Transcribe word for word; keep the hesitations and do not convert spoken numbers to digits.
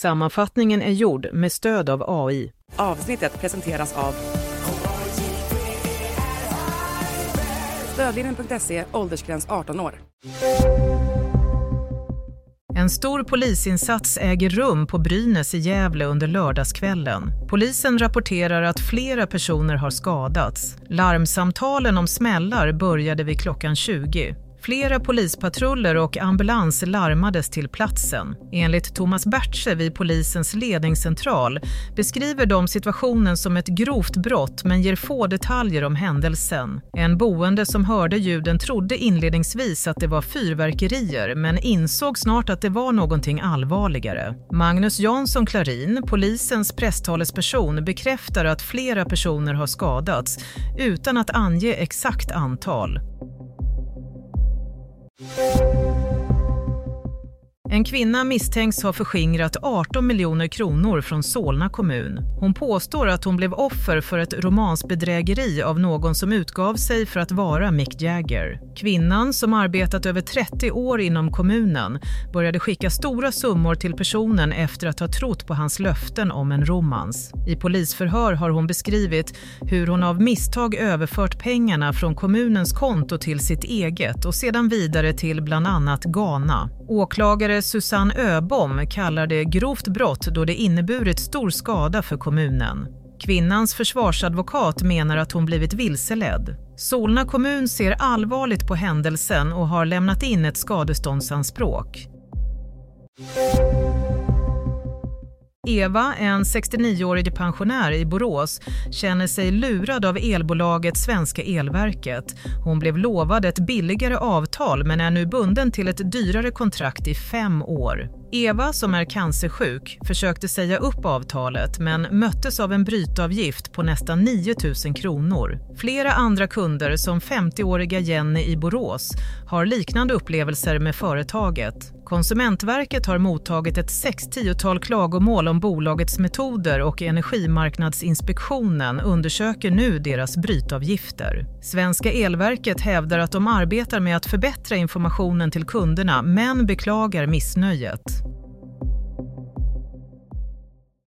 Sammanfattningen är gjord med stöd av A I. Avsnittet presenteras av Stödlinjen punkt se, åldersgräns arton år. En stor polisinsats äger rum på Brynäs i Gävle under lördagskvällen. Polisen rapporterar att flera personer har skadats. Larmsamtalen om smällar började vid klockan tjugo. Flera polispatruller och ambulans larmades till platsen. Enligt Thomas Bertse vid polisens ledningscentral beskriver de situationen som ett grovt brott men ger få detaljer om händelsen. En boende som hörde ljuden trodde inledningsvis att det var fyrverkerier men insåg snart att det var någonting allvarligare. Magnus Jansson Klarin, polisens presstalesperson, bekräftar att flera personer har skadats utan att ange exakt antal. En kvinna misstänks ha förskingrat arton miljoner kronor från Solna kommun. Hon påstår att hon blev offer för ett romansbedrägeri av någon som utgav sig för att vara Mick Jagger. Kvinnan, som arbetat över trettio år inom kommunen, började skicka stora summor till personen efter att ha trott på hans löften om en romans. I polisförhör har hon beskrivit hur hon av misstag överfört pengarna från kommunens konto till sitt eget och sedan vidare till bland annat Ghana. Åklagare Susanne Öbom kallar det grovt brott då det inneburit stor skada för kommunen. Kvinnans försvarsadvokat menar att hon blivit vilseledd. Solna kommun ser allvarligt på händelsen och har lämnat in ett skadeståndsanspråk. Eva, en sextionioårig pensionär i Borås, känner sig lurad av elbolaget Svenska Elverket. Hon blev lovad ett billigare avtal men är nu bunden till ett dyrare kontrakt i fem år. Eva, som är cancersjuk, försökte säga upp avtalet men möttes av en brytavgift på nästan nio tusen kronor. Flera andra kunder, som femtioåriga Jenny i Borås, har liknande upplevelser med företaget. Konsumentverket har mottagit ett sextiotal klagomål om bolagets metoder och Energimarknadsinspektionen undersöker nu deras brytavgifter. Svenska Elverket hävdar att de arbetar med att förbättra informationen till kunderna men beklagar missnöjet.